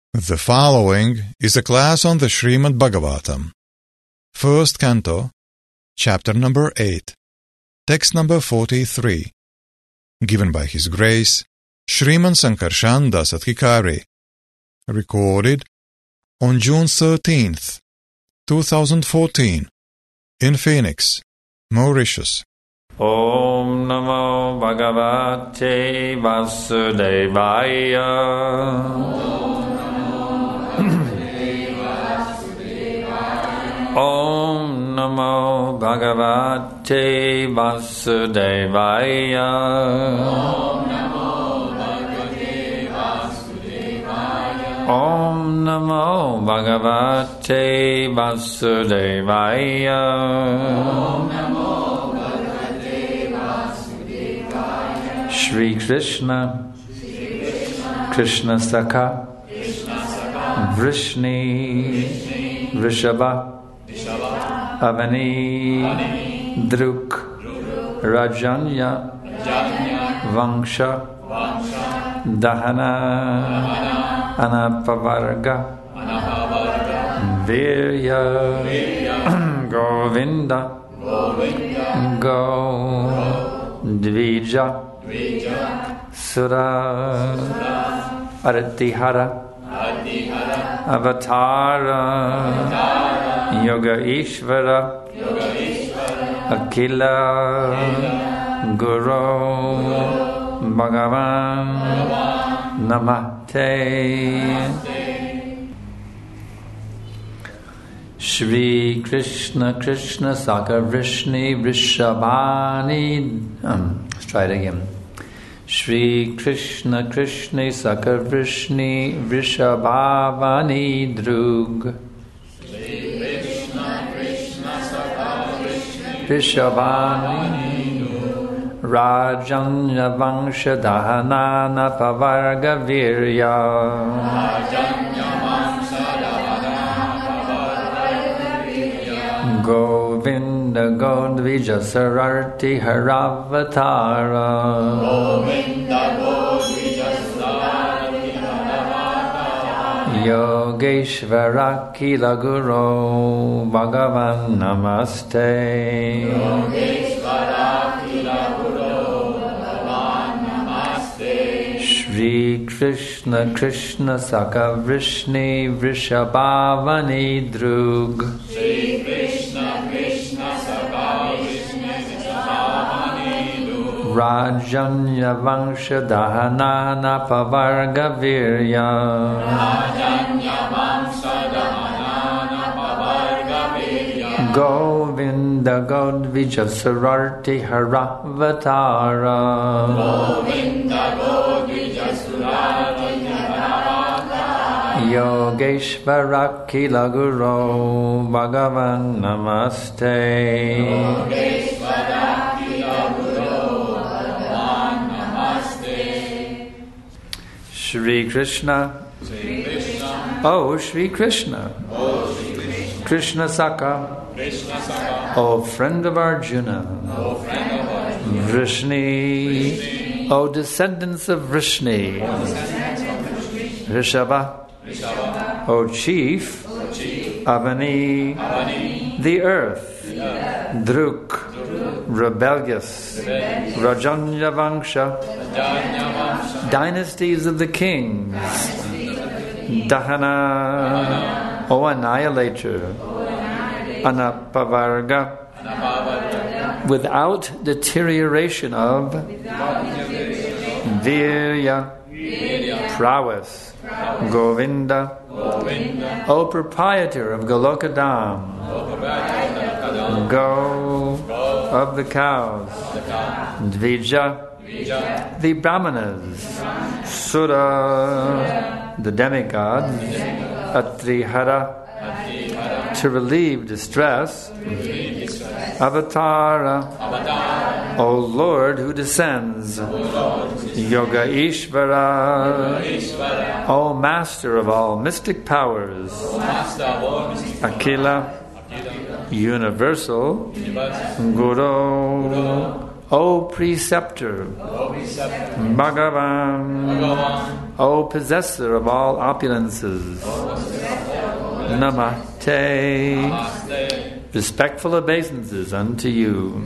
The following is a class on the Srimad Bhagavatam, First Canto, Chapter number 8, Text number 43, given by His Grace, Shriman Sankarshan Dasatkikari, recorded on June 13th, 2014, in Phoenix, Mauritius. Om Namo Bhagavate Vasudevaya. Om Namo Bhagavate Vasudevaya. Om Namo Bhagavate Vasudevaya. Shri Krishna, Krishna Sakha, Vrishni, Rishabha, Avani, Druk, Rajanya, Vangsha, Dahana, Anapavarga, Virya, Govinda, Go, Dvija, Sura, Aritihara, Avatara, Yoga Ishvara, Akila, Guru, Bhagavan, Namaste. Shri Krishna, Krishna Saka Vrishni Vrishabhani. Let's try it again. Shri Krishna, Krishna Saka Vrishni Vrishabhavani Drug. Vrishabhani Rajanya Vangsha Dahanana Pavarga Virya. Govinda Godvija Sararti Haravatara. Govinda Godvija Sararti Haravatara. Yogeshvara Kila Guru Bhagavan Namaste. Yogeshvara Kila Guru Bhagavan Namaste. Shri Krishna, Krishna Saka Vrishni Vrishabhavani Drug. Rajanya Vangsha Dahanana Pavarga Virya. Rajanya Vangsha Dahanana Pavarga Virya. Govinda Godvija Sararti Haravatara. Govinda Godvija Sararti Haravatara. Yogeshvara Kila Guru Bhagavan Namaste. Yogeshvara Shri Krishna, Shri Krishna, oh Shri Krishna, oh Shri Krishna, Krishna Saka, Krishna Saka, oh friend of Arjuna, oh friend of Arjuna, Vrishni, oh descendants of Vrishni, Rishabha, oh chief, Avani, the earth, Druk, rebellious, Rajanya Vangsha, dynasties of the kings, Dahana, O annihilator, Anapavarga, without deterioration of Virya, prowess, Govinda, O proprietor of Golokadam, Go of the cows, Dvija, the Brahmanas, Sura, the demigods, Atrihara, to relieve distress, Avatara, O Lord who descends, Yoga Ishvara, O Master of all mystic powers, Akila, universal, Guru, O preceptor, Bhagavan, O possessor of all opulences, Namaste, respectful obeisances unto you.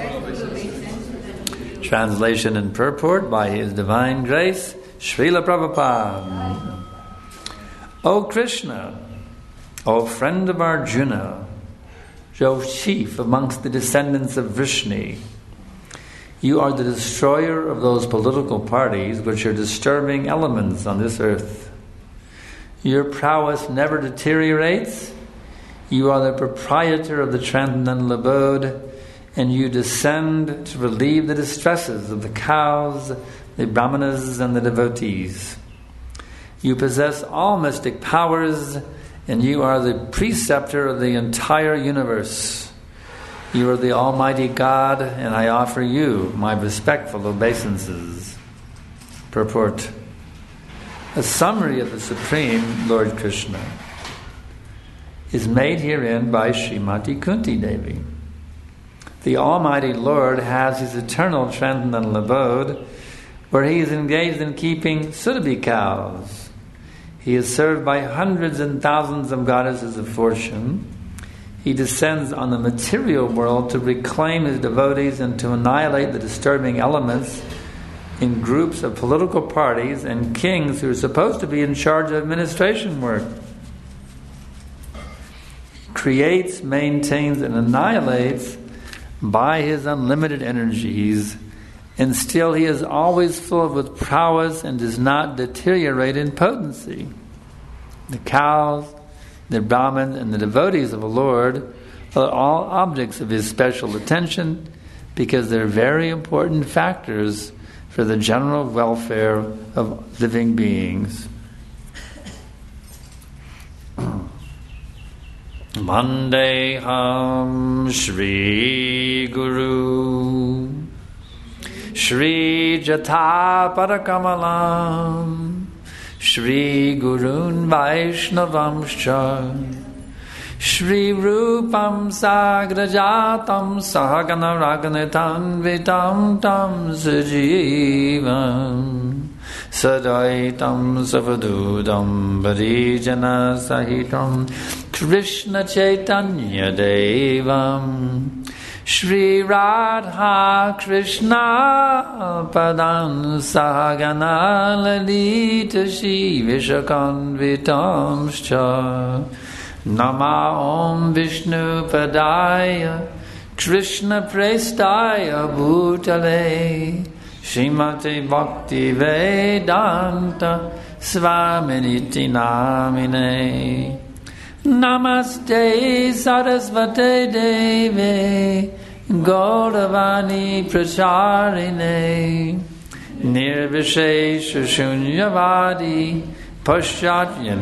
Translation and purport by His Divine Grace, Srila Prabhupada. O Krishna, O friend of Arjuna, O chief amongst the descendants of Vrishni, you are the destroyer of those political parties which are disturbing elements on this earth. Your prowess never deteriorates. You are the proprietor of the transcendental abode, and you descend to relieve the distresses of the cows, the brahmanas, and the devotees. You possess all mystic powers, and you are the preceptor of the entire universe. You are the Almighty God, and I offer you my respectful obeisances. Purport. A summary of the Supreme Lord Krishna is made herein by Srimati Kunti Devi. The Almighty Lord has His eternal transcendental abode, where He is engaged in keeping Surabhi cows. He is served by hundreds and thousands of goddesses of fortune. He descends on the material world to reclaim His devotees and to annihilate the disturbing elements in groups of political parties and kings who are supposed to be in charge of administration work. He creates, maintains, and annihilates by His unlimited energies, and still He is always filled with prowess and does not deteriorate in potency. The cows, the Brahmins, and the devotees of the Lord are all objects of His special attention because they're very important factors for the general welfare of living beings. Vandeham Shri Guru Shri Jatha Parakamalam Shri Gurun Vaishnavamscha Shri Rupam Sagrajatam Sahagana Raganatam Vitam Tam Sajivam Sadaitam Savadudam Varijana Sahitam Krishna Chaitanya Devam Shri Radha Krishna Padan Sahagana Lalita Shri Vishakanvitamscha Nama Om Vishnu Padaya Krishna Prestaya Bhutale Srimati Bhakti Vedanta Svaminiti Namine Namaste Sarasvate Deve Gauravani Pracharine Nirvishesha Shunyavadi Paschatya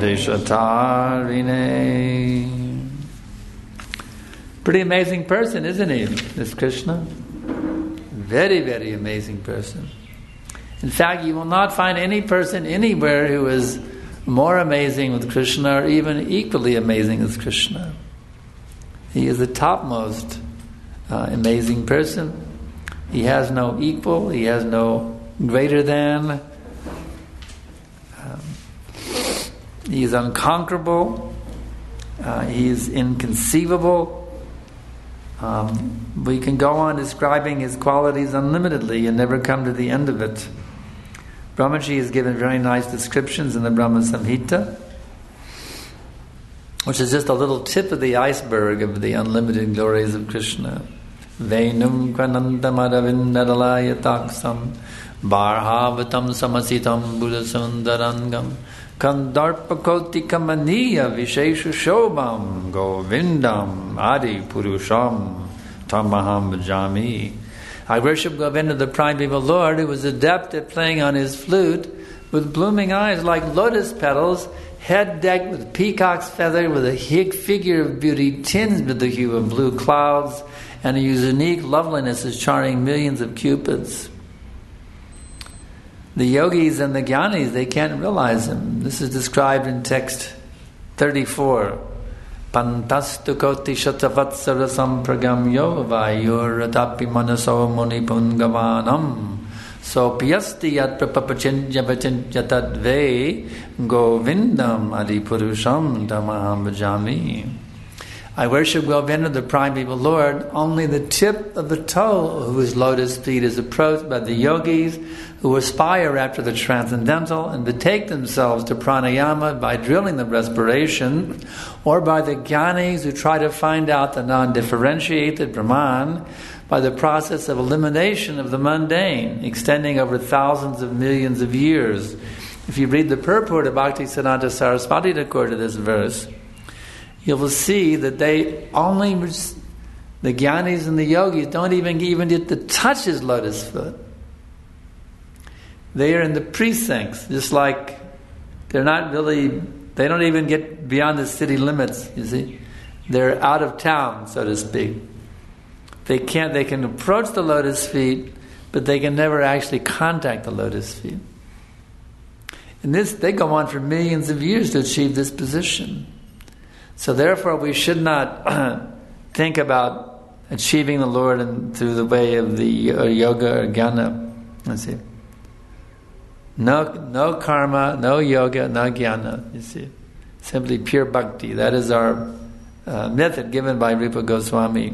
Deshatarine. Pretty amazing person, isn't he, this Krishna? Very, very amazing person. In fact, you will not find any person anywhere who is more amazing with Krishna or even equally amazing as Krishna. He is the topmost amazing person. He has no equal. He has no greater than. He is unconquerable. He is inconceivable. We can go on describing His qualities unlimitedly and never come to the end of it. Brahmaji has given very nice descriptions in the Brahma Samhita, which is just a little tip of the iceberg of the unlimited glories of Krishna. Venum kvanantamadavindadalaya taksam barhavatam samasitam buddhasundarangam kandarpakoti kamaniya vishesha shobham govindam adi purusham tamaham bhajami. I worship Govinda, the primeval Lord, who was adept at playing on his flute with blooming eyes like lotus petals, head decked with peacock's feather, with a figure of beauty tinged with the hue of blue clouds, and a unique loveliness is charming millions of cupids. The yogis and the jnanis, they can't realize him. This is described in text 34 Pantastu koti shatavatsara sampragamyo vayuradapi manaso munipungavanam so piyasti yat prapachinja vachinja tadve govindam adipurusham tamaham bhajami. I worship Govinda, the primeval Lord, only the tip of the toe of whose lotus feet is approached by the yogis who aspire after the transcendental and betake themselves to pranayama by drilling the respiration, or by the jnanis who try to find out the non-differentiated Brahman by the process of elimination of the mundane, extending over thousands of millions of years. If you read the purport of Bhaktisiddhanta Saraswati Thakur to this verse, you will see that the jnanis and the yogis don't even get to touch his lotus foot. They are in the precincts, just like they don't even get beyond the city limits, you see. They're out of town, so to speak. They can approach the lotus feet, but they can never actually contact the lotus feet. And they go on for millions of years to achieve this position. So therefore we should not think about achieving the Lord through the way of the yoga or jnana. Let's see. No karma, no yoga, no jnana. You see, simply pure bhakti. That is our method given by Rupa Goswami,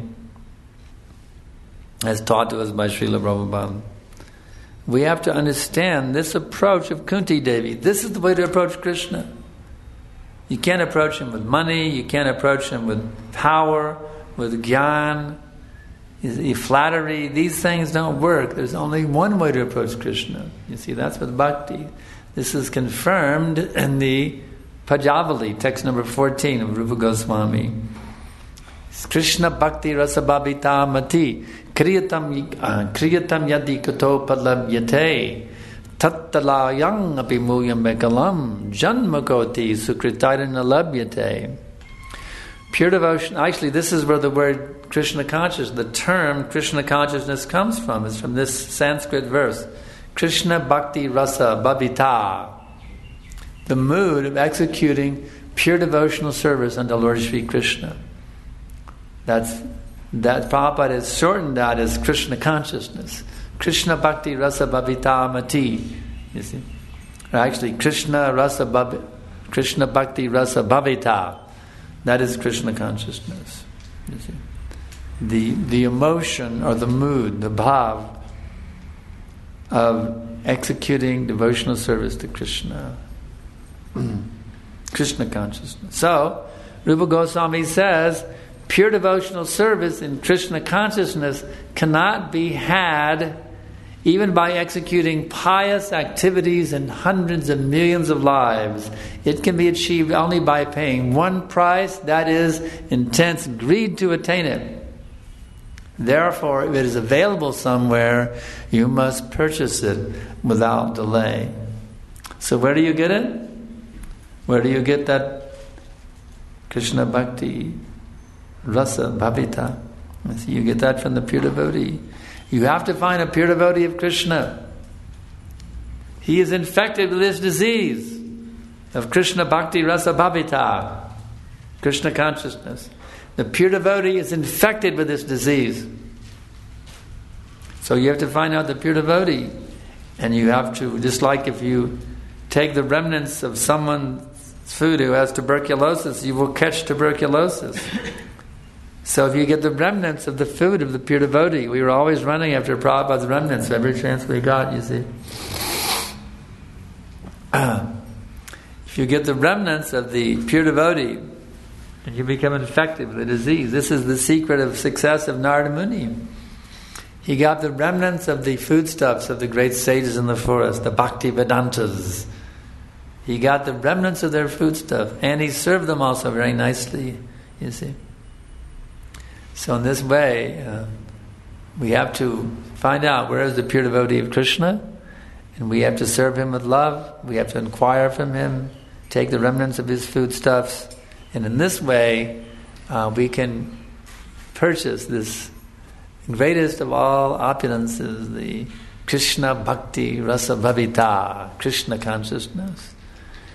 as taught to us by Srila Prabhupada. We have to understand this approach of Kunti Devi. This is the way to approach Krishna. You can't approach him with money, you can't approach him with power, with gyan, flattery. These things don't work. There's only one way to approach Krishna. You see, that's with bhakti. This is confirmed in the Pajavali, text number 14 of Rupa Goswami. Krishna bhakti rasabhabita mati kriyatam yadi kato palabhyate tattalayang apimuyam bekalam janmakoti sukritayrana labhyate. Pure devotion, actually this is where the word Krishna consciousness, the term Krishna consciousness comes from. It's from this Sanskrit verse. Krishna bhakti rasa bhavita. The mood of executing pure devotional service unto Lord Shri Krishna. That Prabhupada has shortened that as Krishna consciousness. Krishna bhakti rasa bhavita mati. You see? Or actually Krishna bhakti rasa bhavita. That is Krishna consciousness. You see? The emotion or the mood, the bhav of executing devotional service to Krishna. Krishna consciousness. So, Rupa Goswami says, pure devotional service in Krishna consciousness cannot be had even by executing pious activities in hundreds of millions of lives. It can be achieved only by paying one price, that is, intense greed to attain it. Therefore, if it is available somewhere, you must purchase it without delay. So where do you get it? Where do you get that Krishna Bhakti Rasa Bhavita? You get that from the pure devotee. You have to find a pure devotee of Krishna. He is infected with this disease of Krishna Bhakti Rasa Bhavita, Krishna consciousness. The pure devotee is infected with this disease. So you have to find out the pure devotee. And you have to, just like if you take the remnants of someone's food who has tuberculosis, you will catch tuberculosis. So if you get the remnants of the food of the pure devotee, we were always running after Prabhupada's remnants every chance we got, you see. If you get the remnants of the pure devotee, and you become infected with the disease. This is the secret of success of Narada Muni. He got the remnants of the foodstuffs of the great sages in the forest, the Bhakti Vedantas. He got the remnants of their foodstuff, and he served them also very nicely, you see. So in this way, we have to find out where is the pure devotee of Krishna, and we have to serve him with love. We have to inquire from him, take the remnants of his foodstuffs, and in this way, we can purchase this greatest of all opulences, the Krishna Bhakti Rasa Bhavita, Krishna consciousness.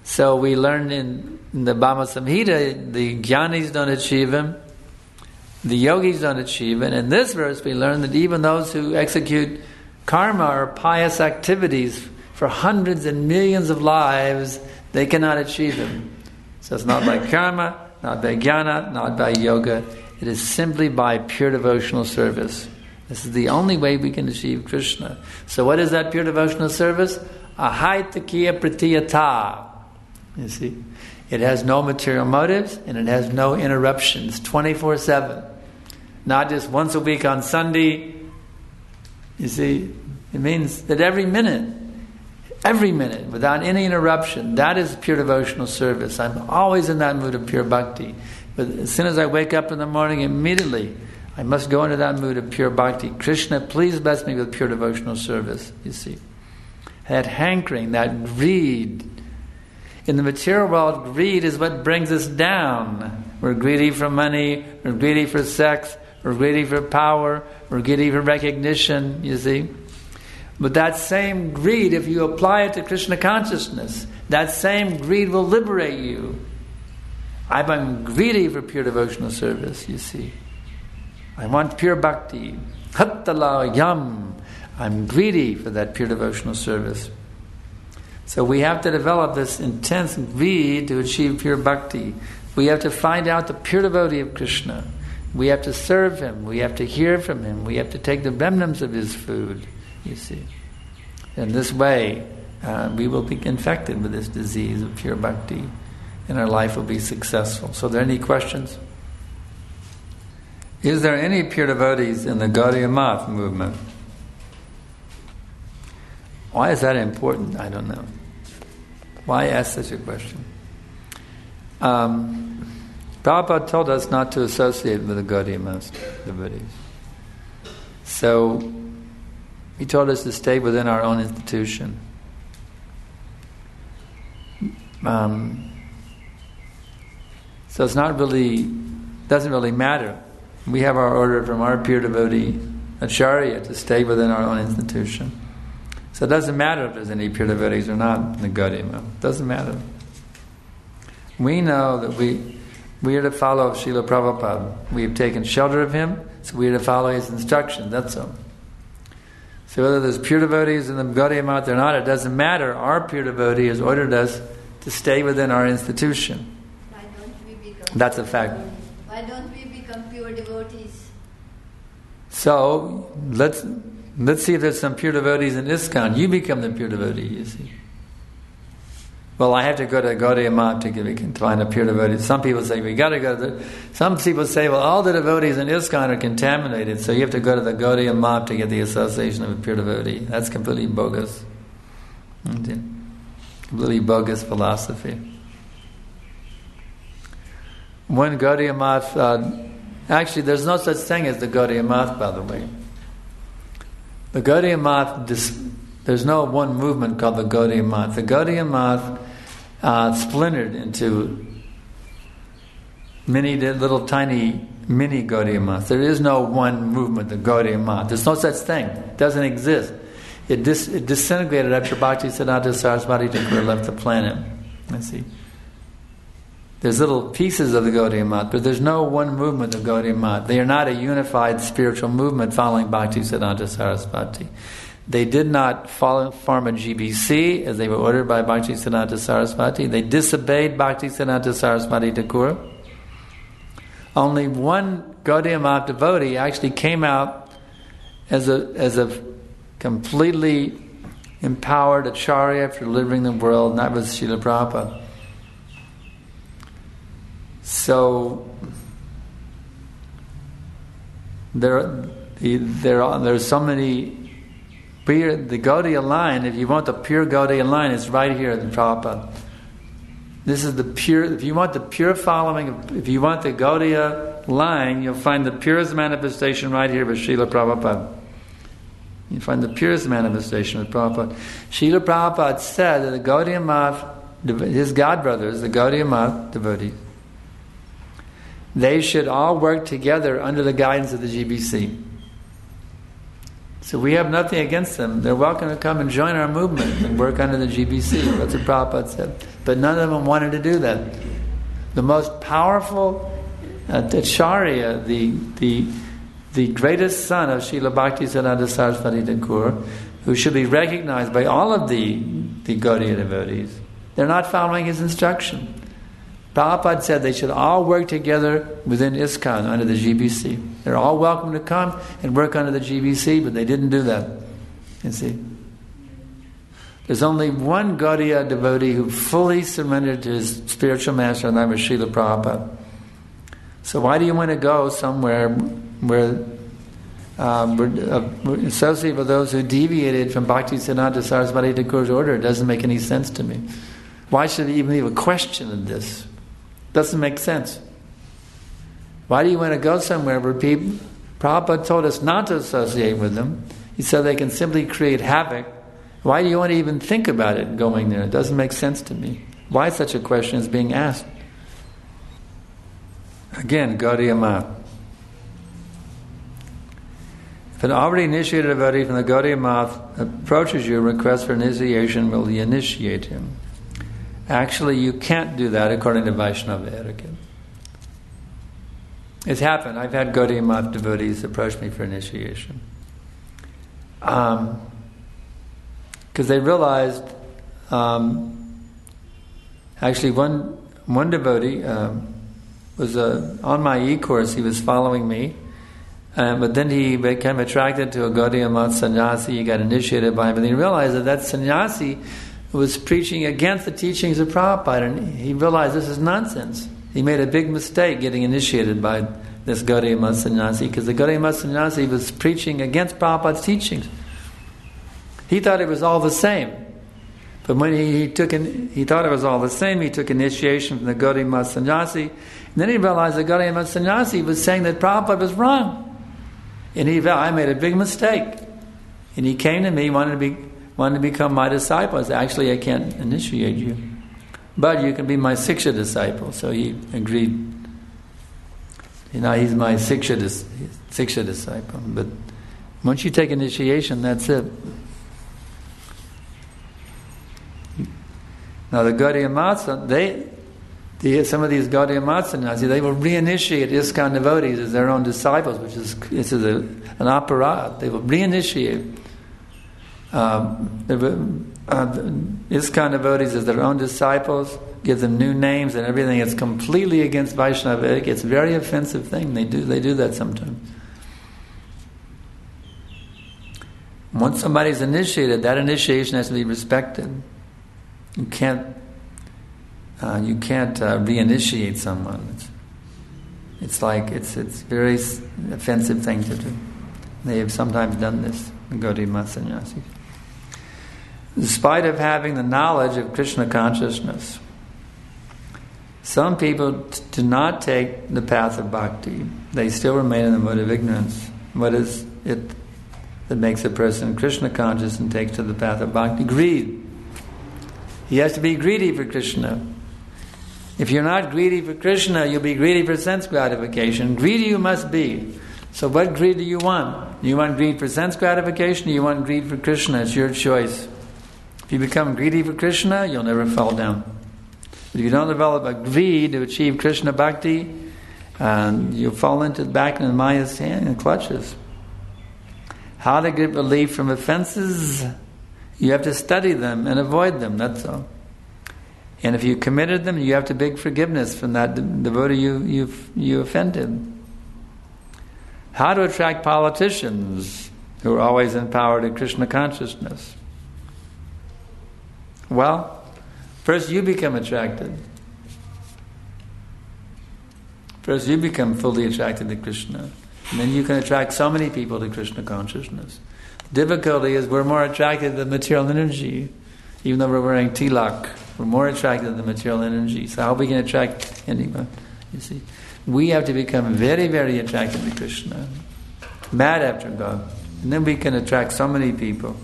So we learned in the Bhama Samhita, the Jnanis don't achieve him, the yogis don't achieve it. In this verse we learn that even those who execute karma or pious activities for hundreds and millions of lives, they cannot achieve him. So it's not by karma, not by jnana, not by yoga. It is simply by pure devotional service. This is the only way we can achieve Krishna. So what is that pure devotional service? Ahaitakiya pratiyata. You see? It has no material motives and it has no interruptions, 24/7. Not just once a week on Sunday. You see? It means that every minute, without any interruption, that is pure devotional service. I'm always in that mood of pure bhakti. But as soon as I wake up in the morning, immediately I must go into that mood of pure bhakti. Krishna, please bless me with pure devotional service, you see. That hankering, that greed. In the material world, greed is what brings us down. We're greedy for money, we're greedy for sex, we're greedy for power, we're greedy for recognition, you see. But that same greed, if you apply it to Krishna consciousness, that same greed will liberate you. I'm greedy for pure devotional service, you see. I want pure bhakti. Hattala yam. I'm greedy for that pure devotional service. So we have to develop this intense greed to achieve pure bhakti. We have to find out the pure devotee of Krishna. We have to serve him. We have to hear from him. We have to take the remnants of his food, you see. In this way, we will be infected with this disease of pure bhakti, and our life will be successful. So are there any questions? Is there any pure devotees in the Gaudiya Math movement? Why is that important? I don't know. Why ask such a question? Prabhupada told us not to associate with the Gaudiya Math devotees. So he told us to stay within our own institution. So it's not really, doesn't really matter. We have our order from our pure devotee Acharya to stay within our own institution. So it doesn't matter if there's any pure devotees or not in the Gaudiya Math. It doesn't matter. We know that we are to follow Srila Prabhupada. We have taken shelter of him, so we are to follow his instructions, that's all. So whether there's pure devotees in the Gaudiya Math or not, it doesn't matter. Our pure devotee has ordered us to stay within our institution. Why don't we become That's a fact. Why don't we become pure devotees? So let's see if there's some pure devotees in ISKCON. You become the pure devotee, you see. Well, I have to go to Gaudiya Math to find a pure devotee. Some people say we got to go to some people say, well, all the devotees in ISKCON are contaminated, so you have to go to the Gaudiya Math to get the association of a pure devotee. That's completely bogus. Completely bogus philosophy. When Gaudiya Math, actually there's no such thing as the Gaudiya Math, by the way. The Gaudiya Math, there's no one movement called the Gaudiya Math. The Gaudiya Math splintered into many little tiny mini Gaudiya Maths. There is no one movement, the Gaudiya Math. There's no such thing. It doesn't exist. It disintegrated after Bhaktisiddhanta Saraswati Thakur left the planet. Let's see. There's little pieces of the Gaudiya Math, but there's no one movement of Gaudiya Math. They are not a unified spiritual movement following Bhaktisiddhanta Saraswati. They did not form a GBC as they were ordered by Bhaktisiddhanta Saraswati. They disobeyed Bhaktisiddhanta Saraswati Thakur. Only one Gaudiya Math devotee actually came out as a completely empowered acharya for delivering the world, and that was Srila Prabhupada. So there's so many. The Gaudiya line, if you want the pure Gaudiya line, it's right here in Prabhupada. This is the pure. If you want the pure following, if you want the Gaudiya line, you'll find the purest manifestation right here with Srila Prabhupada. You find the purest manifestation with Prabhupada. Srila Prabhupada said that the Gaudiya Math, his god brothers, the Gaudiya Math devotees, they should all work together under the guidance of the GBC. So we have nothing against them. They're welcome to come and join our movement and work under the GBC. That's what Prabhupada said. But none of them wanted to do that. The most powerful Acharya, the greatest son of Srila Bhaktisiddhanta Saraswati Thakur, who should be recognized by all of the Gaudiya devotees, they're not following his instruction. Prabhupada said they should all work together within ISKCON under the GBC. They're all welcome to come and work under the GBC, but they didn't do that. You see? There's only one Gaudiya devotee who fully surrendered to his spiritual master, and that was Srila Prabhupada. So why do you want to go somewhere where we're associated with those who deviated from Bhaktisiddhanta Saraswati Thakur's order? It doesn't make any sense to me. Why should we even leave a question of this? Doesn't make sense. Why do you want to go somewhere where people... Prabhupada told us not to associate with them. He said they can simply create havoc. Why do you want to even think about it going there? It doesn't make sense to me. Why such a question is being asked? Again, Gaudiya Math. If an already initiated devotee from the Gaudiya Math approaches you and requests for initiation, will you initiate him? Actually, you can't do that according to Vaishnava etiquette. It's happened. I've had Gaudiya Math devotees approach me for initiation. Because they realized, actually one devotee was on my e-course, he was following me, but then he became attracted to a Gaudiya Math sannyasi, he got initiated by him, and he realized that sannyasi was preaching against the teachings of Prabhupada, and he realized this is nonsense. He made a big mistake getting initiated by this Gaudiya Math sannyasi, because the Gaudiya Math sannyasi was preaching against Prabhupada's teachings. He thought it was all the same. But when he thought it was all the same, he took initiation from the Gaudiya Math sannyasi, and then he realized the Gaudiya Math sannyasi was saying that Prabhupada was wrong. And he felt, I made a big mistake. And he came to me, wanted to become my disciple. I said, actually, I can't initiate you, but you can be my Siksha disciple. So he agreed. He's my Siksha disciple. But once you take initiation, that's it. Now the Gaudiya Math, some of these Gaudiya Math sannyasis, they will reinitiate ISKCON devotees as their own disciples, which is an aparat. They will reinitiate ISKCON devotees as their own disciples, give them new names and everything. It's completely against Vaishnava etiquette. It's a very offensive thing. They do that sometimes. Once somebody's initiated, that initiation has to be respected. You can't reinitiate someone. It's a very offensive thing to do. They have sometimes done this, the Gaudiya Math sannyasis. Despite of having the knowledge of Krishna consciousness, some people do not take the path of bhakti. They still remain in the mode of ignorance. What is it that makes a person Krishna conscious and takes to the path of bhakti? Greed. He has to be greedy for Krishna. If you're not greedy for Krishna, you'll be greedy for sense gratification. Greedy you must be. So what greed do you want? Do you want greed for sense gratification, or you want greed for Krishna? It's your choice. If you become greedy for Krishna, you'll never fall down. But if you don't develop a greed to achieve Krishna bhakti, you'll fall back into Maya's hand and clutches. How to get relief from offenses? You have to study them and avoid them, that's all. And if you committed them, you have to beg forgiveness from that devotee you offended. How to attract politicians who are always empowered in Krishna consciousness? Well, first you become attracted. First you become fully attracted to Krishna. And then you can attract so many people to Krishna consciousness. The difficulty is we're more attracted to the material energy. Even though we're wearing tilak, we're more attracted to the material energy. So how we can attract anyone? You see, we have to become very, very attracted to Krishna, mad after God, and then we can attract so many people.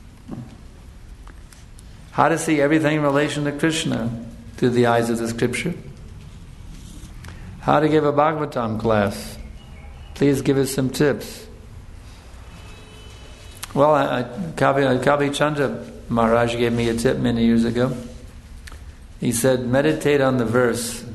How to see everything in relation to Krishna through the eyes of the scripture? How to give a Bhagavatam class? Please give us some tips. Well, Kavi Chandra Maharaj gave me a tip many years ago. He said, meditate on the verse.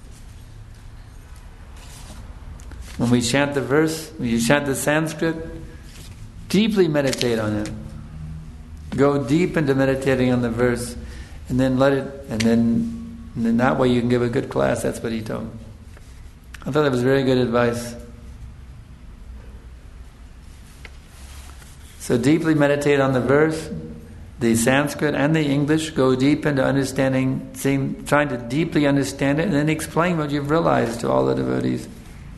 When we chant the verse, when you chant the Sanskrit, deeply meditate on it. Go deep into meditating on the verse, and then let it, and then that way you can give a good class. That's what he told me. I thought that was very good advice. So deeply meditate on the verse, the Sanskrit and the English. Go deep into understanding, trying to deeply understand it, and then explain what you've realized to all the devotees.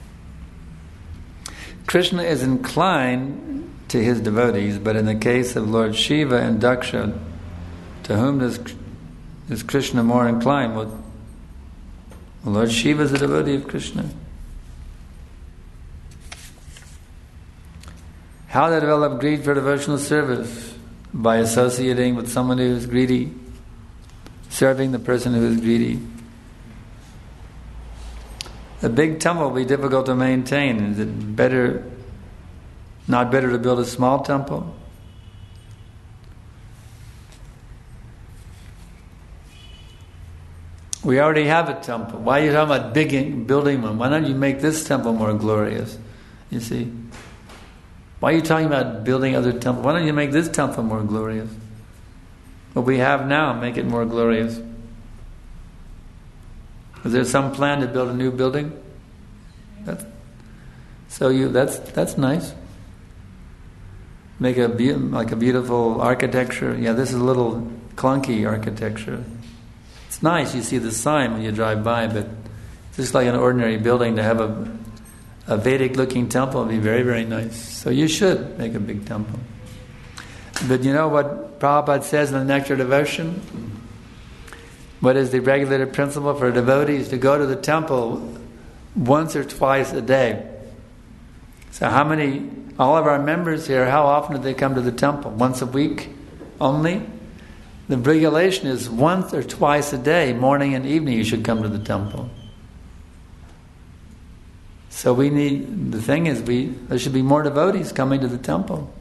Krishna is inclined to his devotees, but in the case of Lord Shiva and Daksha, to whom is Krishna more inclined? Well, Lord Shiva is a devotee of Krishna. How to develop greed for devotional service? By associating with someone who is greedy, serving the person who is greedy. A big temple will be difficult to maintain. Is it not better to build a small temple? We already have a temple. Why are you talking about building one? Why don't you make this temple more glorious? You see? Why are you talking about building other temples? Why don't you make this temple more glorious? What we have now, make it more glorious. Is there some plan to build a new building? That's nice. Make a beautiful architecture. Yeah, this is a little clunky architecture. It's nice. You see the sign when you drive by, but it's just like an ordinary building. To have a Vedic-looking temple would be very, very nice. So you should make a big temple. But you know what Prabhupada says in the Nectar Devotion? What is the regulative principle for devotees? To go to the temple once or twice a day. So all of our members here, how often do they come to the temple? Once a week only? The regulation is once or twice a day, morning and evening, you should come to the temple. So the thing is, there should be more devotees coming to the temple.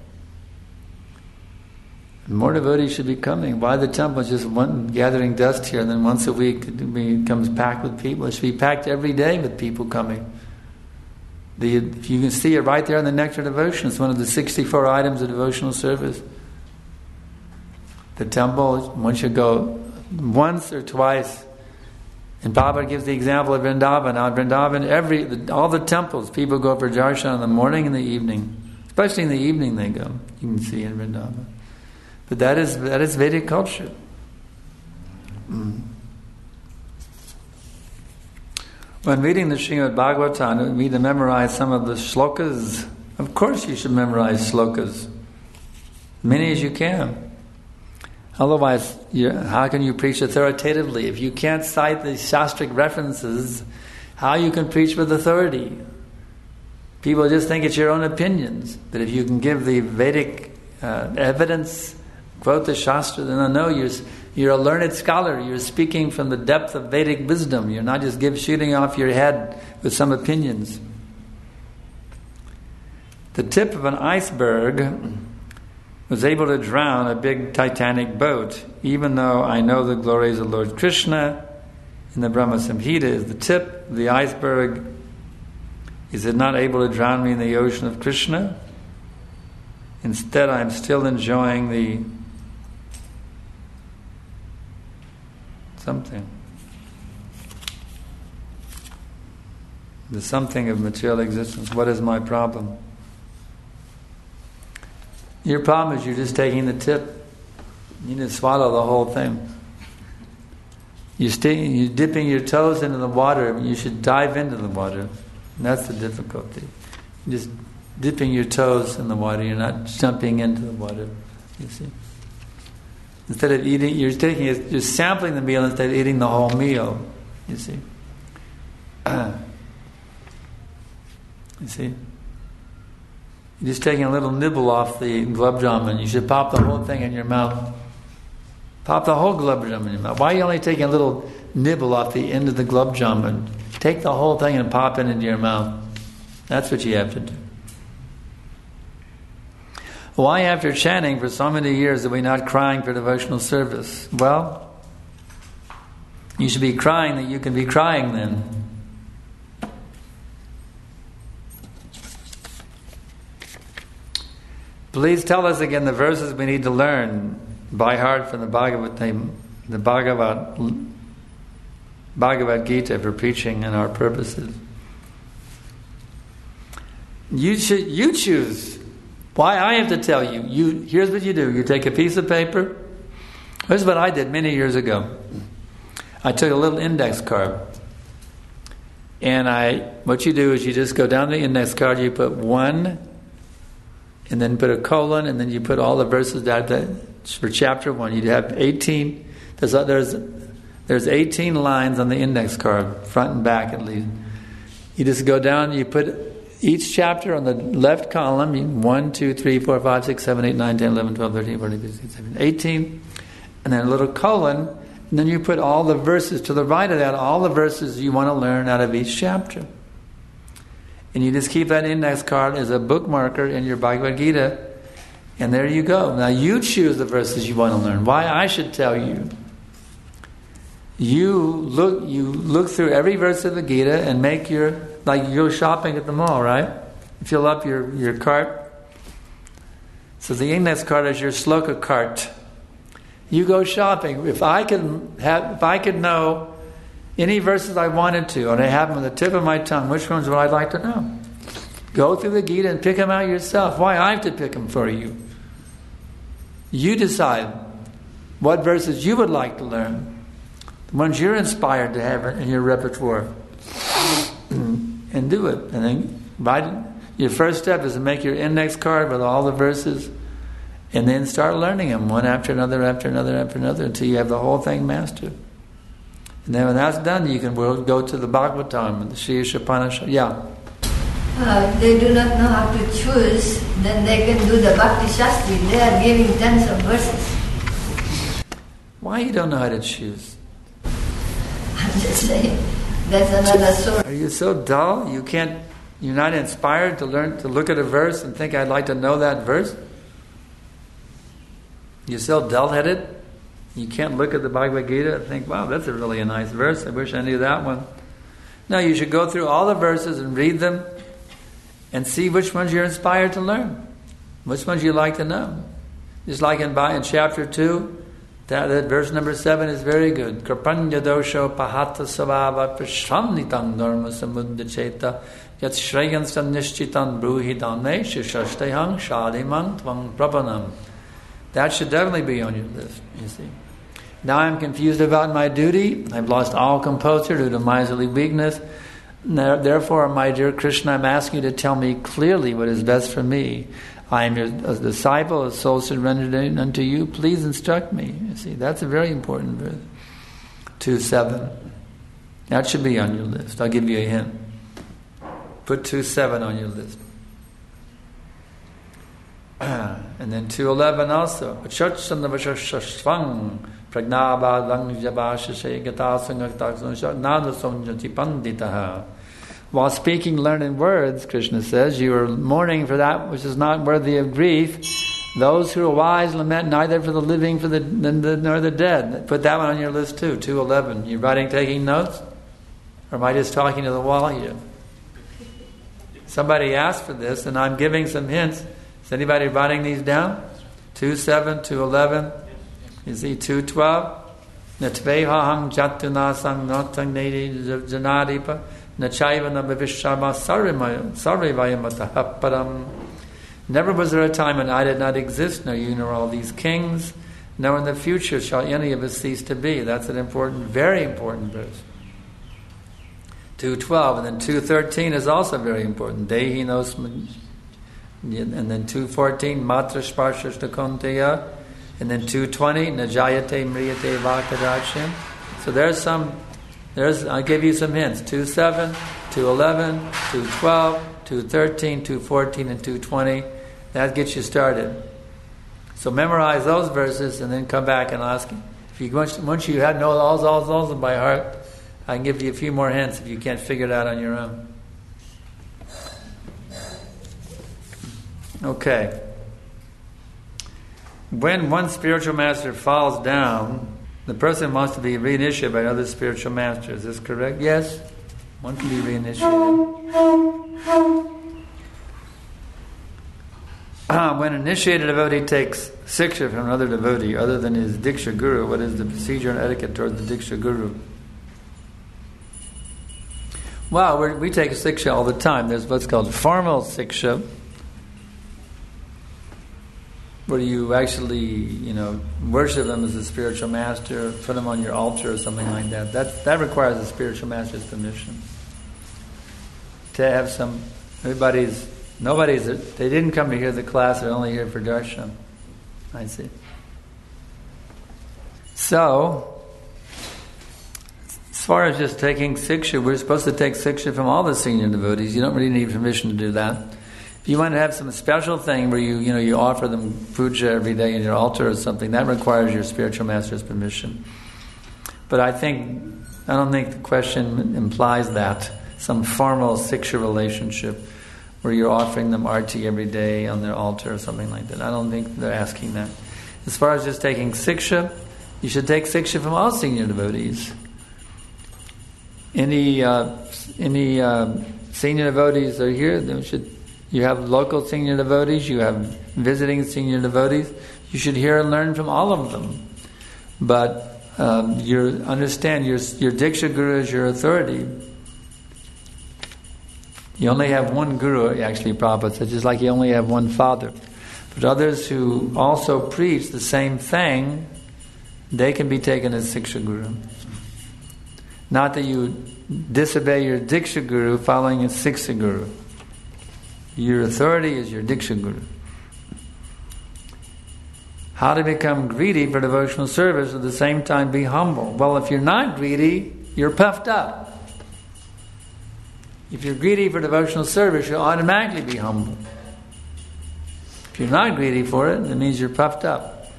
More devotees should be coming. Why the temple is just gathering dust here, and then once a week it becomes packed with people? It should be packed every day with people coming. If you can see it right there in the Nectar Devotion, it's one of the 64 items of devotional service. The temple, one should go once or twice. And Prabhupada gives the example of Vrindavan. Now, Vrindavan, all the temples, people go for darshan in the morning and the evening. Especially in the evening they go. You can see in Vrindavan. But that is Vedic culture. When reading the Srimad Bhagavatam, we need to memorize some of the shlokas. Of course you should memorize shlokas. Many as you can. Otherwise, how can you preach authoritatively? If you can't cite the Shastric references, how you can preach with authority? People just think it's your own opinions. But if you can give the Vedic evidence, quote the Shastra, then no, you're a learned scholar. You're speaking from the depth of Vedic wisdom. You're not just shooting off your head with some opinions. The tip of an iceberg was able to drown a big Titanic boat, even though I know the glories of Lord Krishna in the Brahma Samhita is the tip of the iceberg. Is it not able to drown me in the ocean of Krishna? Instead, I'm still enjoying the something of material existence. What is my problem? Your problem is you're just taking the tip. You need to swallow the whole thing. You're dipping your toes into the water. You should dive into the water. And that's the difficulty. You're just dipping your toes in the water. You're not jumping into the water. You see. Instead of eating, you're sampling the meal instead of eating the whole meal. You see. You see. You're just taking a little nibble off the gulab jamun. You should pop the whole thing in your mouth. Pop the whole gulab jamun in your mouth. Why are you only taking a little nibble off the end of the gulab jamun? Take the whole thing and pop it into your mouth. That's what you have to do. Why after chanting for so many years are we not crying for devotional service? Well, you should be crying that you can be crying then. Please tell us again the verses we need to learn by heart from the Bhagavad Gita for preaching and our purposes. You choose. Why I have to tell you. Here's what you do. You take a piece of paper. This is what I did many years ago. I took a little index card. And what you do is you just go down the index card, you put 1, and then put a colon, and then you put all the verses that for chapter 1. You'd have 18. There's 18 lines on the index card, front and back at least. You just go down, you put each chapter on the left column, 1, 2, 3, 4, 5, 6, 7, 8, 9, 10, 11, 12, 13, 14, 15, 16, 17, 18, and then a little colon, and then you put all the verses to the right of that, all the verses you want to learn out of each chapter. And you just keep that index card as a bookmarker in your Bhagavad Gita, and there you go. Now you choose the verses you want to learn. Why I should tell you. You look through every verse of the Gita and make like you go shopping at the mall, right? You fill up your cart. So the index card is your sloka cart. You go shopping. If I could know any verses I wanted to, and I have them on the tip of my tongue, which ones would I like to know? Go through the Gita and pick them out yourself. Why I have to pick them for you? You decide what verses you would like to learn. The ones you're inspired to have in your repertoire. And do it. And then your first step is to make your index card with all the verses, and then start learning them one after another, until you have the whole thing mastered. And then when that's done, you can go to the Bhagavatam and the Shri Upanishad. Yeah. They do not know how to choose, then they can do the Bhakti Shastri. They are giving tons of verses. Why you don't know how to choose? I'm just saying, that's another source. Are you so dull? You're not inspired to learn to look at a verse and think, I'd like to know that verse? You're so dull-headed? You can't look at the Bhagavad Gita and think, wow, that's a nice verse. I wish I knew that one. No, you should go through all the verses and read them and see which ones you're inspired to learn. Which ones you like to know. Just like in chapter 2, that verse number 7 is very good. Krapanya dosho pahata savava prashamnitang dharma samudacheta yat shreyan sanishchitan bruhi dane shishashtehang shadimang tvang prapanam. That should definitely be on your list, you see. Now I'm confused about my duty. I've lost all composure due to miserly weakness. Therefore, my dear Krishna, I'm asking you to tell me clearly what is best for me. I am your disciple, a soul surrendered unto you. Please instruct me. You see, that's a very important verse. 2.7. That should be on your list. I'll give you a hint. Put 2.7 on your list. And then 2.11 also. While speaking learned words, Krishna says, you are mourning for that which is not worthy of grief. Those who are wise lament neither for the living nor the dead. Put that one on your list too, 2.11. You taking notes? Or am I just talking to the wall here? Somebody asked for this, and I'm giving some hints. Is anybody writing these down? 2.7, 2.11. You see 2.12? Natvehaham jatunasam natang nedi janadipa nachaiva nabhavishama sarvayamatahaparam. Never was there a time when I did not exist, nor you nor all these kings, nor in the future shall any of us cease to be. That's an important, very important verse. 2.12, and then 2.13 is also very important. Dehi nos, and then 2.14, matra sparsha konteya, and then 2.20, najayate mriyate vakadachim. So I'll give you some hints. 2.7, 2.11, 2.12, 2.13, 2.14, and 2.20. That gets you started. So memorize those verses and then come back and ask. Once you know all those by heart, I can give you a few more hints if you can't figure it out on your own. Okay. when one spiritual master falls down, the person wants to be reinitiated by another spiritual master. Is this correct? Yes? One can be reinitiated. When an initiated devotee takes siksha from another devotee other than his Diksha Guru, what is the procedure and etiquette towards the Diksha Guru? Well, we take siksha all the time. There's what's called formal siksha, where you actually, worship them as a spiritual master, put them on your altar or something like that. That requires a spiritual master's permission. To have some, they didn't come to hear the class, they're only here for darshan. I see. So, as far as just taking siksha, we're supposed to take siksha from all the senior devotees. You don't really need permission to do that. If you want to have some special thing where you offer them puja every day in your altar or something, that requires your spiritual master's permission. But I don't think the question implies that, some formal siksha relationship where you're offering them arti every day on their altar or something like that. I don't think they're asking that. As far as just taking siksha, you should take siksha from all senior devotees. Any senior devotees are here, you have local senior devotees, you have visiting senior devotees. You should hear and learn from all of them. But understand your Diksha Guru is your authority. You only have one Guru, actually, Prabhupada said, just like you only have one father. But others who also preach the same thing, they can be taken as Siksha Guru. Not that you disobey your Diksha Guru following a Siksha Guru. Your authority is your Diksha Guru. How to become greedy for devotional service at the same time be humble? Well, if you're not greedy, you're puffed up. If you're greedy for devotional service, you'll automatically be humble. If you're not greedy for it, it means you're puffed up.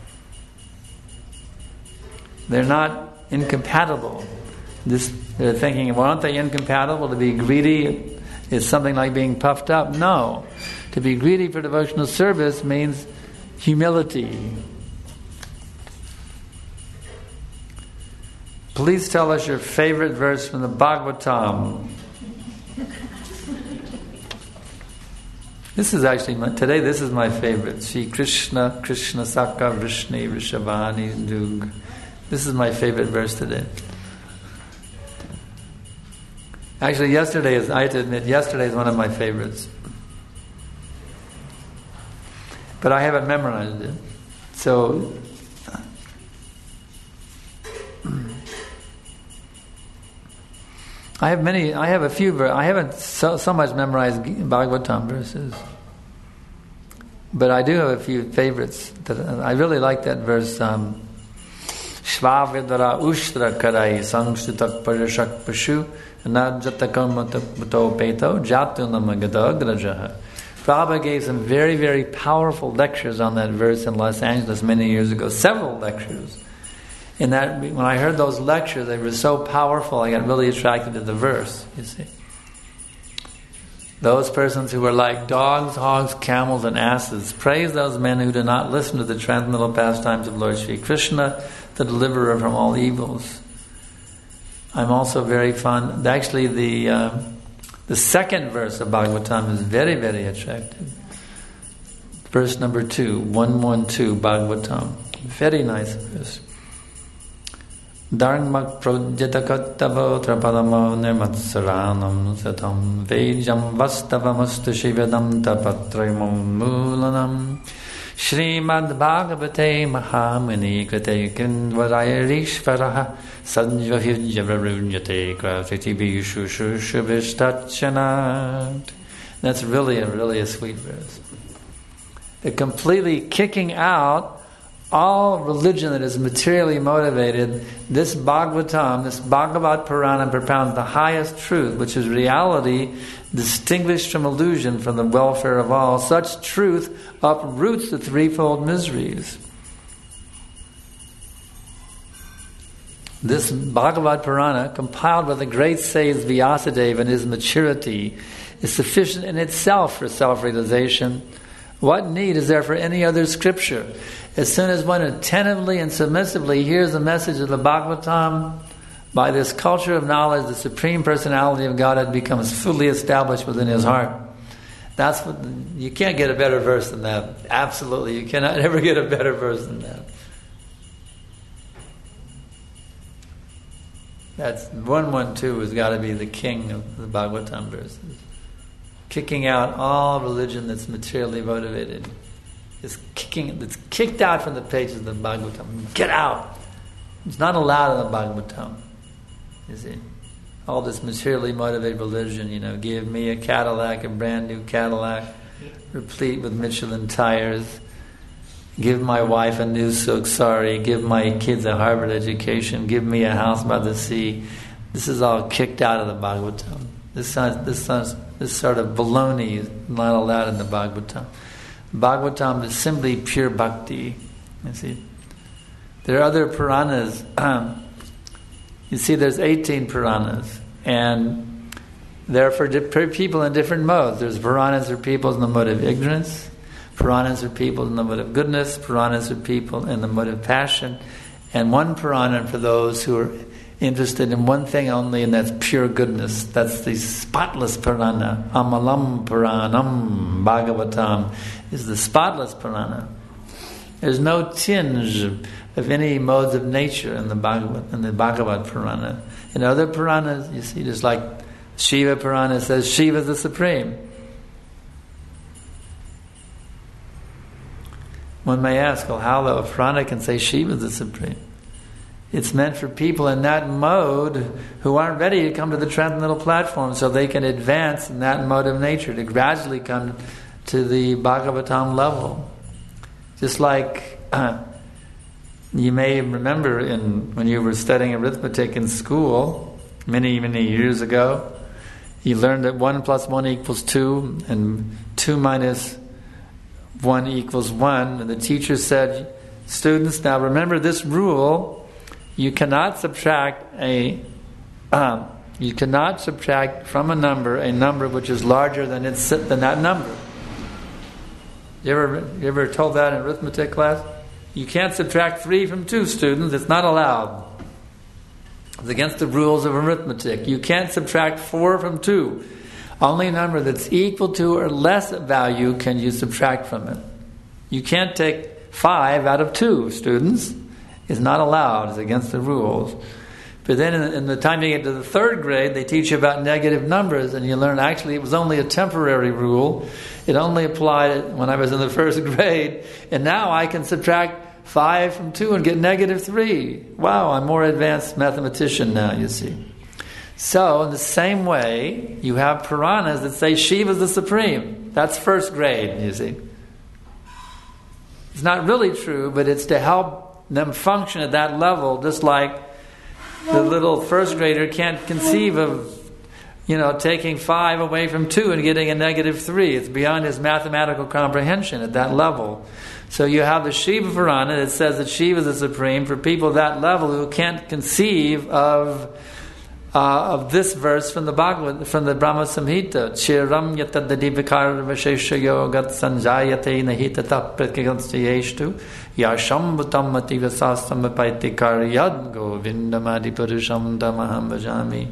They're not incompatible. They're thinking, well, aren't they incompatible? To be greedy is something like being puffed up? No. To be greedy for devotional service means humility. Please tell us your favorite verse from the Bhagavatam. This is actually this is my favorite. Shri Krishna, Krishna Saka, Vrishni, Rishabhani, Dug. This is my favorite verse today. Actually, I have to admit, yesterday is one of my favorites. But I haven't memorized it. So, I haven't so much memorized Bhagavatam verses. But I do have a few favorites. I really like that verse, Shvavidara Ushtra Karai Sangstutak Parashak Pashu Najatakam Muto Peto Jatunamagadagrajaha. Prabhupada gave some very, very powerful lectures on that verse in Los Angeles many years ago, several lectures. In that, when I heard those lectures, they were so powerful, I got really attracted to the verse, you see. Those persons who were like dogs, hogs, camels, and asses, praise those men who do not listen to the transcendental pastimes of Lord Sri Krishna, the deliverer from all evils. I'm also very fond, actually the second verse of Bhagavatam is very, very attractive. Verse number 2, 112 Bhagavatam. Very nice verse. Dharmak projatakattavo trapadamo nirmatsaranam satam vejam vastavamastu shivadam tapatrimam mulanam Srimad Bhagavate Mahamuni Krate Kindvarayarishvaraha Sanjvahivjavarunjate Krasiti Vishushushavistachanat. That's really a sweet verse. They're completely kicking out all religion that is materially motivated. This Bhagavatam, this Bhagavad Purana propounds the highest truth, which is reality distinguished from illusion for the welfare of all. Such truth uproots the threefold miseries. This Bhagavad Purana, compiled by the great sage Vyasadeva in his maturity, is sufficient in itself for self-realization. What need is there for any other scripture? As soon as one attentively and submissively hears the message of the Bhagavatam, by this culture of knowledge, the Supreme Personality of Godhead becomes fully established within his heart. That's what you can't get a better verse than that. Absolutely, you cannot ever get a better verse than that. That's 112 has got to be the king of the Bhagavatam verses. Kicking out all religion that's materially motivated. It's kicked out from the pages of the Bhagavatam. Get out! It's not allowed in the Bhagavatam. You see? All this materially motivated religion, give me a Cadillac, a brand new Cadillac, replete with Michelin tires. Give my wife a new silk sari. Give my kids a Harvard education. Give me a house by the sea. This is all kicked out of the Bhagavatam. This sort of baloney is not allowed in the Bhagavatam. Bhagavatam is simply pure bhakti. You see, there are other Puranas. You see, there's 18 Puranas, and they're for people in different modes. There's Puranas for people in the mode of ignorance. Puranas are people in the mode of goodness. Puranas are people in the mode of passion. And one Purana for those who are interested in one thing only, and that's pure goodness. That's the spotless Purana. Amalam Puranam Bhagavatam is the spotless Purana. There's no tinge of any modes of nature in the Bhagavad Purana. In other Puranas, you see, just like Shiva Purana says Shiva is the Supreme. One may ask, well, how a Purana can say Shiva is the Supreme? It's meant for people in that mode who aren't ready to come to the transcendental platform, so they can advance in that mode of nature, to gradually come to the Bhagavatam level. Just like you may remember when you were studying arithmetic in school many, many years ago, you learned that 1 plus 1 equals 2, and 2 minus 1 equals 1, and the teacher said, students, now remember this rule. You cannot subtract from a number which is larger than that number. You ever told that in arithmetic class? You can't subtract 3 from 2, students. It's not allowed. It's against the rules of arithmetic. You can't subtract 4 from 2. Only a number that's equal to or less value can you subtract from it. You can't take 5 out of 2, students. It's not allowed. It's against the rules. But then in the time you get to the 3rd grade, they teach you about negative numbers, and you learn actually it was only a temporary rule. It only applied when I was in the 1st grade, and now I can subtract 5 from 2 and get negative 3. Wow, I'm a more advanced mathematician now, you see. So, in the same way, you have Puranas that say Shiva is the Supreme. That's 1st grade, you see. It's not really true, but it's to help them function at that level, just like the little 1st grader can't conceive of, taking 5 away from 2 and getting a negative 3. It's beyond his mathematical comprehension at that level. So you have the Shiva Purana that says that Shiva is the Supreme for people at that level who can't conceive of this verse from the Bhagavad, from the Brahma Samhita. Chiram yatadadi vikara vashesha yogat sanjayate nahitata pratyagatsayeshtu yashambhutam mativa sastam apaiti karyad govindamadi purusham damaham bhajami.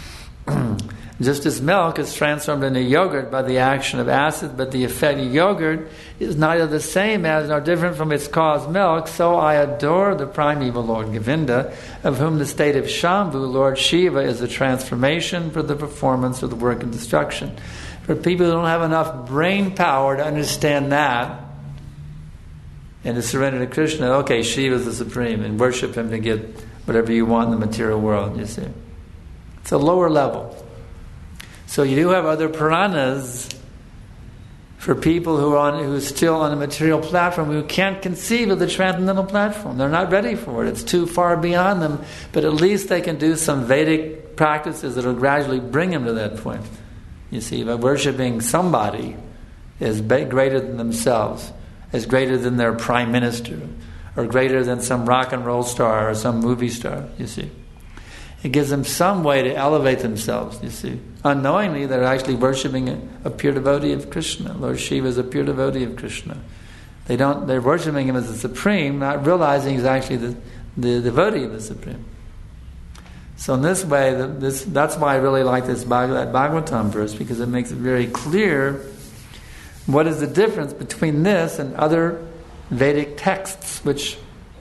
Just as milk is transformed into yogurt by the action of acid, but the effect of yogurt is neither the same as nor different from its cause milk, so I adore the primeval Lord Govinda, of whom the state of Shambhu, Lord Shiva, is a transformation for the performance of the work of destruction. For people who don't have enough brain power to understand that, and to surrender to Krishna, okay, Shiva is the Supreme, and worship Him to get whatever you want in the material world, you see. It's a lower level. So you do have other Puranas for people who are still on a material platform, who can't conceive of the transcendental platform. They're not ready for it. It's too far beyond them. But at least they can do some Vedic practices that will gradually bring them to that point. You see, by worshipping somebody as greater than themselves, as greater than their prime minister, or greater than some rock and roll star or some movie star, you see. It gives them some way to elevate themselves, you see. Unknowingly, they're actually worshipping a pure devotee of Krishna. Lord Shiva is a pure devotee of Krishna. They're worshipping him as the Supreme, not realizing he's actually the devotee of the Supreme. So in this way, that's why I really like that Bhagavatam verse, because it makes it very clear what is the difference between this and other Vedic texts, which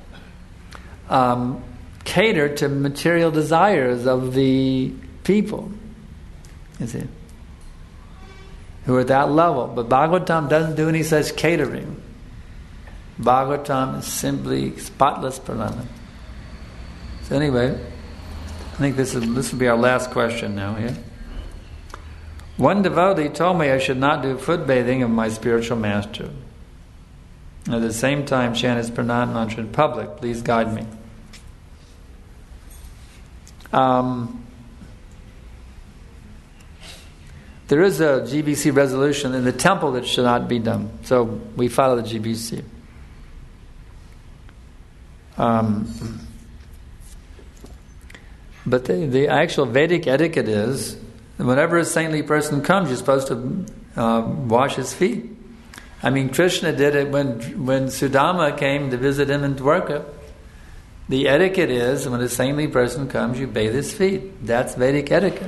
cater to material desires of the people, you see, who are at that level. But Bhagavatam doesn't do any such catering. Bhagavatam is simply spotless pranam. So anyway, I think this will be our last question now here. One devotee told me I should not do foot bathing of my spiritual master. At the same time, chant his pranam mantra in public. Please guide me. There is a GBC resolution in the temple that should not be done. So we follow the GBC. But the actual Vedic etiquette is, whenever a saintly person comes, you're supposed to wash his feet. I mean, Krishna did it when Sudama came to visit him in Dwarka. The etiquette is, when a saintly person comes, you bathe his feet. That's Vedic etiquette.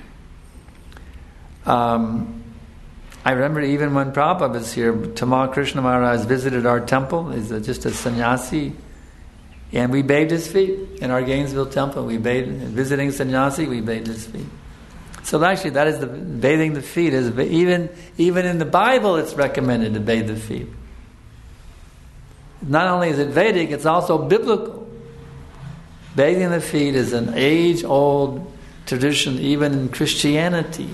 I remember even when Prabhupada was here, Tamal Krishna Maharaj visited our temple. He's just a sannyasi. And we bathed his feet in our Gainesville temple. We bathed, visiting sannyasi, we bathed his feet. So actually, that is bathing the feet. Even in the Bible, it's recommended to bathe the feet. Not only is it Vedic, it's also biblical. Bathing the feet is an age-old tradition, even in Christianity.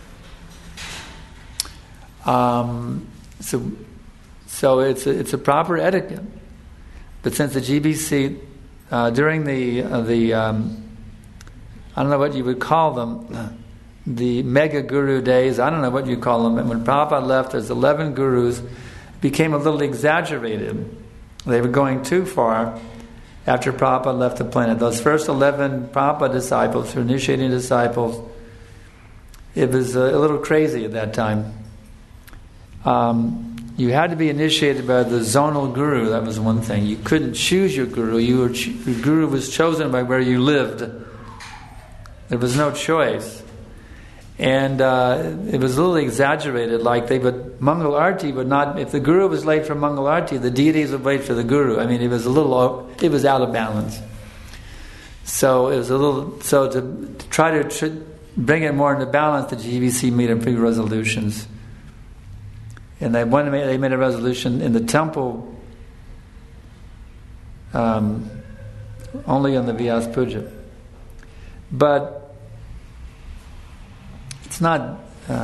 So it's a proper etiquette. But since the GBC during the I don't know what you would call them, the mega guru days, I don't know what you call them. When Prabhupada left, there's 11 gurus, became a little exaggerated. They were going too far after Prabhupada left the planet. Those first 11 Prabhupada disciples, or initiating disciples, it was a little crazy at that time. You had to be initiated by the zonal guru. That was one thing. You couldn't choose your guru. Your guru was chosen by where you lived. There was no choice. And it was a little exaggerated. Like Mangal Arati would not, if the guru was late for Mangal Arati, the deities would wait for the guru. I mean, it was out of balance. So it was to try to bring it more into balance, the GBC made a few resolutions. And they made a resolution in the temple, only on the Vyas Puja. But it's not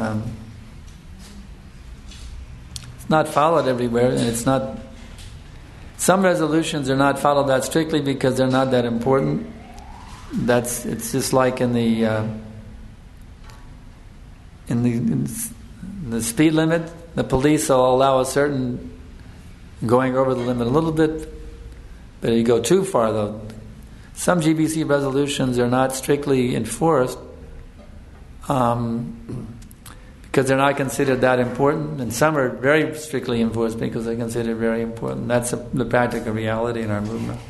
followed everywhere, and it's not. Some resolutions are not followed that strictly because they're not that important. It's just like in the speed limit. The police will allow a certain going over the limit a little bit, but you go too far though. Some GBC resolutions are not strictly enforced because they're not considered that important, and some are very strictly enforced because they're considered very important. That's the practical reality in our movement.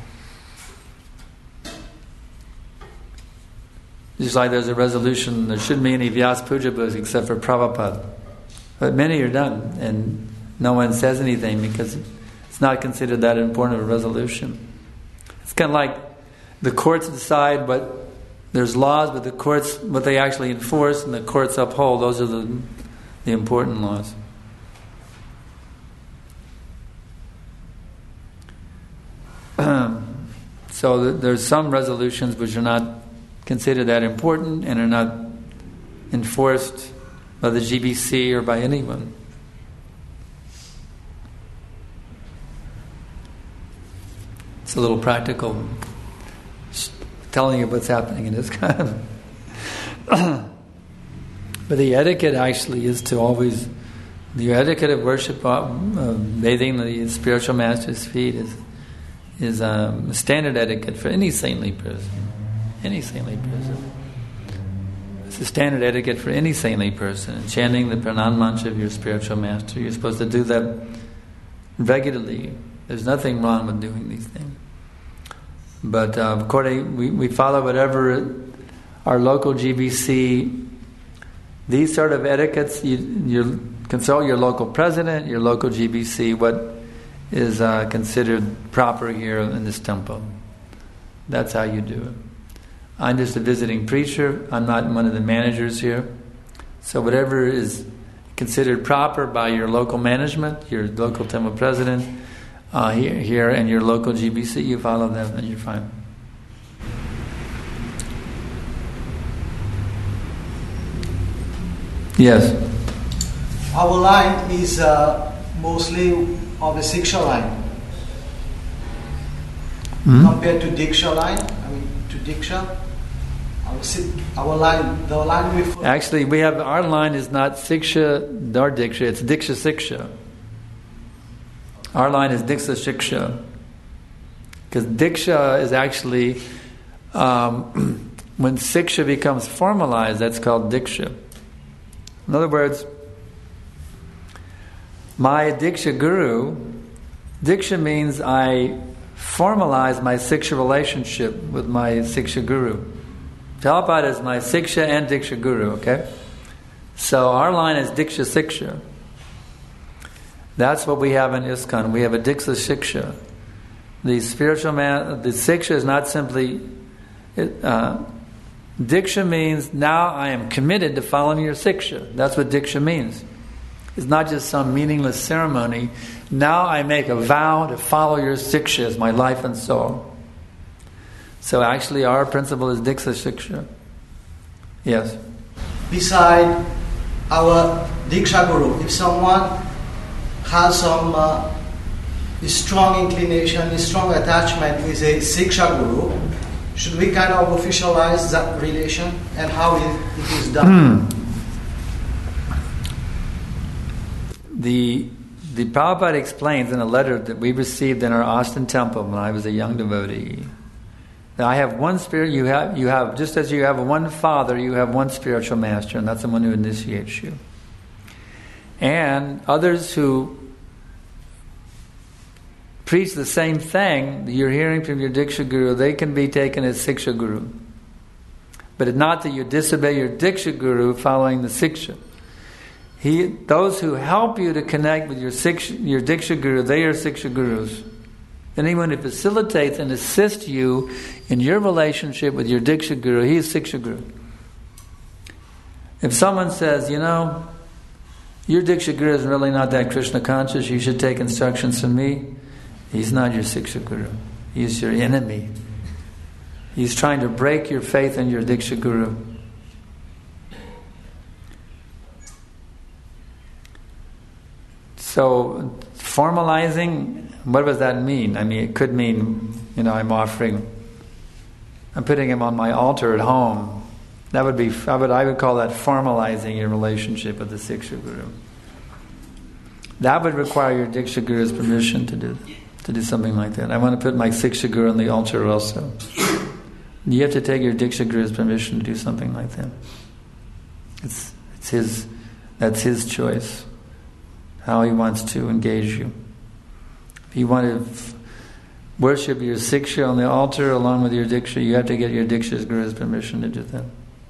Just like there's a resolution, there shouldn't be any Vyas Puja books except for Prabhupada. But many are done, and no one says anything because it's not considered that important of a resolution. It's kind of like the courts decide, but there's laws, but the courts, what they actually enforce and the courts uphold, those are the important laws. So there's some resolutions which are not considered that important and are not enforced by the GBC or by anyone. It's a little practical, telling you what's happening in this kind of. But the etiquette actually is to always, the etiquette of worship, bathing the spiritual master's feet is a standard etiquette for any saintly person. Any saintly person. It's the standard etiquette for any saintly person. Chanting the Pranan Mantra of your spiritual master. You're supposed to do that regularly. There's nothing wrong with doing these things. But according, we follow whatever our local GBC, these sort of etiquettes, you consult your local president, your local GBC, what is considered proper here in this temple. That's how you do it. I'm just a visiting preacher. I'm not one of the managers here. So whatever is considered proper by your local management, your local temple president, here and your local GBC, you follow them and you're fine. Yes? Our line is mostly of a Siksha line. Compared to Diksha line, to Diksha, our line, the line we follow. Actually, our line is not Siksha nor Diksha, it's Diksha Siksha. Our line is Diksha Siksha. Because Diksha is actually, when Siksha becomes formalized, that's called Diksha. In other words, my Diksha Guru, Diksha means I formalize my Siksha relationship with my Siksha Guru. Prabhupada is my Siksha and Diksha Guru, okay? So our line is Diksha Siksha. That's what we have in ISKCON. We have a Diksha Siksha. The spiritual man, the Siksha is not simply... Diksha means now I am committed to following your Siksha. That's what Diksha means. It's not just some meaningless ceremony. Now I make a vow to follow your Siksha as my life and soul. So actually our principle is Diksha Siksha. Yes? Beside our Diksha Guru, if someone has some strong inclination, strong attachment with a Siksha Guru, should we kind of officialize that relation and how it is done? The Prabhupada explains in a letter that we received in our Austin temple when I was a young devotee, that I have one spirit, you have just as you have one father, you have one spiritual master, and that's the one who initiates you. And others who preach the same thing that you're hearing from your Diksha Guru, they can be taken as Siksha Guru. But it's not that you disobey your Diksha Guru following the Siksha. Those who help you to connect with your Diksha Guru, they are Siksha Gurus. Anyone who facilitates and assists you in your relationship with your Diksha Guru, he is Siksha Guru. If someone says, your Diksha Guru is really not that Krishna conscious, you should take instructions from me, he's not your Siksha Guru. He's your enemy. He's trying to break your faith in your Diksha Guru. So, formalizing, what does that mean? I mean, it could mean, I'm putting him on my altar at home. That would be, I would call that formalizing your relationship with the Siksha Guru. That would require your Diksha Guru's permission to do something like that. I want to put my Siksha Guru on the altar also. You have to take your Diksha Guru's permission to do something like that. That's his choice. How he wants to engage you. If you want to worship your Siksha on the altar along with your Diksha, you have to get your Diksha Guru's permission to do that.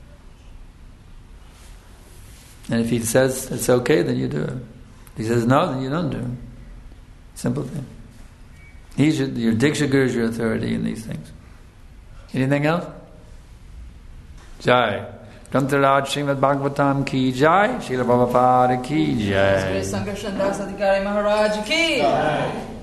And if he says it's okay, then you do it. If he says no, then you don't do it. Simple thing. Your Diksha Guru is your authority in these things. Anything else? Jai. Grantaraj Srimad Bhagavatam ki jai, Srila Prabhupada ki jai. Sankarshan Das Adhikari Maharaj ki jai.